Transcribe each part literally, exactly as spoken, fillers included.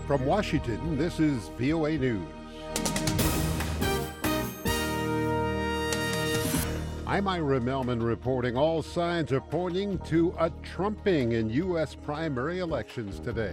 From Washington, this is V O A News. I'm Ira Melman reporting. All signs are pointing to a Trumping in U S primary elections today.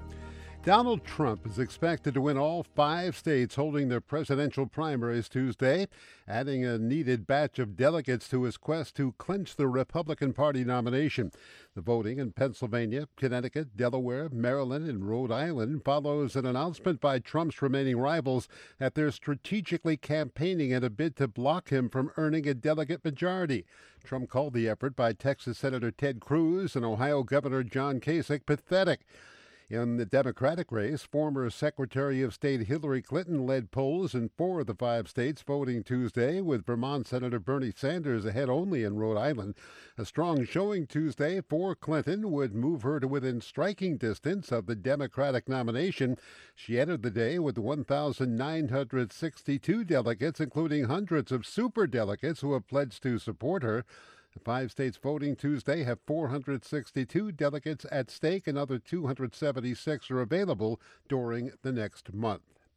Donald Trump is expected to win all five states holding their presidential primaries Tuesday, adding a needed batch of delegates to his quest to clinch the Republican Party nomination. The voting in Pennsylvania, Connecticut, Delaware, Maryland, and Rhode Island follows an announcement by Trump's remaining rivals that they're strategically campaigning in a bid to block him from earning a delegate majority. Trump called the effort by Texas Senator Ted Cruz and Ohio Governor John Kasich pathetic. In the Democratic race, former Secretary of State Hillary Clinton led polls in four of the five states voting Tuesday, with Vermont Senator Bernie Sanders ahead only in Rhode Island. A strong showing Tuesday for Clinton would move her to within striking distance of the Democratic nomination. She entered the day with one thousand nine hundred sixty-two delegates, including hundreds of superdelegates who have pledged to support her. The five states voting Tuesday have four hundred sixty-two delegates at stake. Another two hundred seventy-six are available during the next month.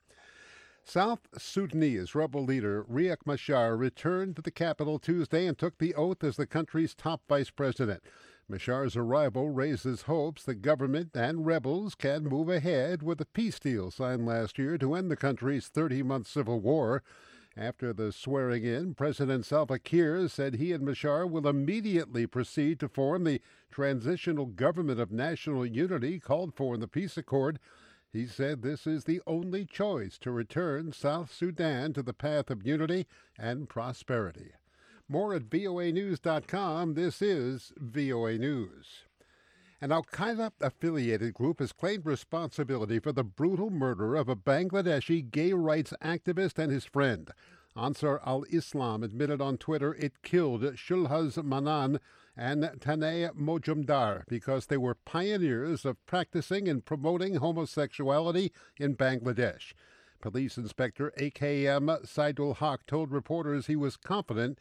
South Sudanese rebel leader Riek Machar returned to the capital Tuesday and took the oath as the country's top vice president. Machar's arrival raises hopes the government and rebels can move ahead with a peace deal signed last year to end the country's thirty-month civil war. After the swearing-in, President Salva Kiir said he and Machar will immediately proceed to form the transitional government of national unity called for in the peace accord. He said this is the only choice to return South Sudan to the path of unity and prosperity. More at V O A news dot com. This is V O A News. An al-Qaeda-affiliated group has claimed responsibility for the brutal murder of a Bangladeshi gay rights activist and his friend. Ansar al-Islam admitted on Twitter it killed Shulhaz Manan and Tanay Mojumdar because they were pioneers of practicing and promoting homosexuality in Bangladesh. Police Inspector A K M Saidul Haq told reporters he was confident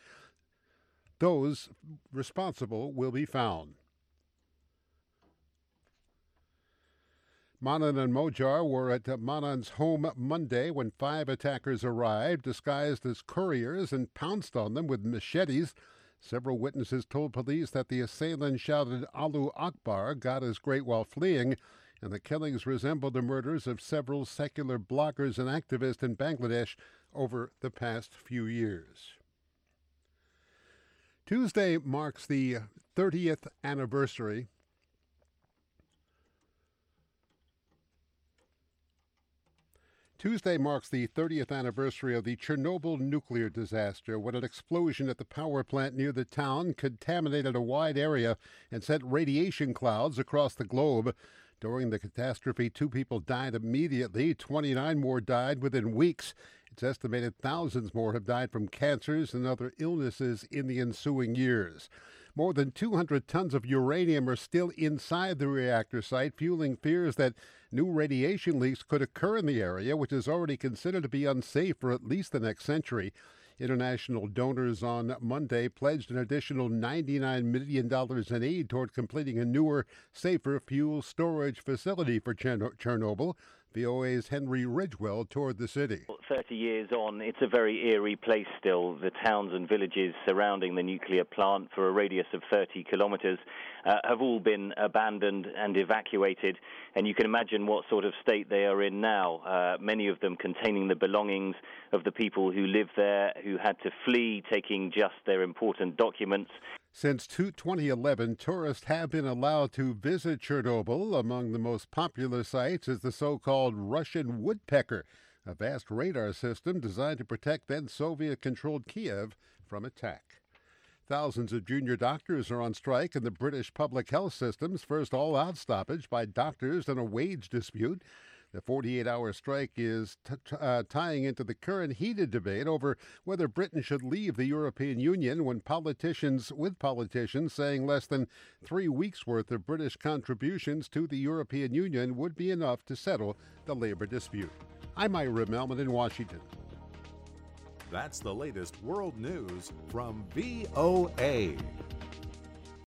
those responsible will be found. Manan and Mojar were at Manan's home Monday when five attackers arrived, disguised as couriers, and pounced on them with machetes. Several witnesses told police that the assailant shouted Allahu Akbar, God is great, while fleeing, and the killings resembled the murders of several secular bloggers and activists in Bangladesh over the past few years. Tuesday marks the thirtieth anniversary Tuesday marks the thirtieth anniversary of the Chernobyl nuclear disaster, when an explosion at the power plant near the town contaminated a wide area and sent radiation clouds across the globe. During the catastrophe, two people died immediately. twenty-nine more died within weeks. It's estimated thousands more have died from cancers and other illnesses in the ensuing years. More than two hundred tons of uranium are still inside the reactor site, fueling fears that new radiation leaks could occur in the area, which is already considered to be unsafe for at least the next century. International donors on Monday pledged an additional ninety-nine million dollars in aid toward completing a newer, safer fuel storage facility for Chernobyl. V O A's Henry Ridgewell toured the city. thirty years on, it's a very eerie place still. The towns and villages surrounding the nuclear plant for a radius of thirty kilometers uh, have all been abandoned and evacuated, and you can imagine what sort of state they are in now, uh, many of them containing the belongings of the people who live there, who had to flee, taking just their important documents. Since twenty eleven, tourists have been allowed to visit Chernobyl. Among the most popular sites is the so-called Russian woodpecker, a vast radar system designed to protect then-Soviet-controlled Kiev from attack. Thousands of junior doctors are on strike in the British public health system's first all-out stoppage by doctors in a wage dispute. The forty-eight hour strike is t- t- uh, tying into the current heated debate over whether Britain should leave the European Union, when politicians, with politicians saying less than three weeks' worth of British contributions to the European Union would be enough to settle the labor dispute. I'm Ira Melman in Washington. That's the latest world news from V O A.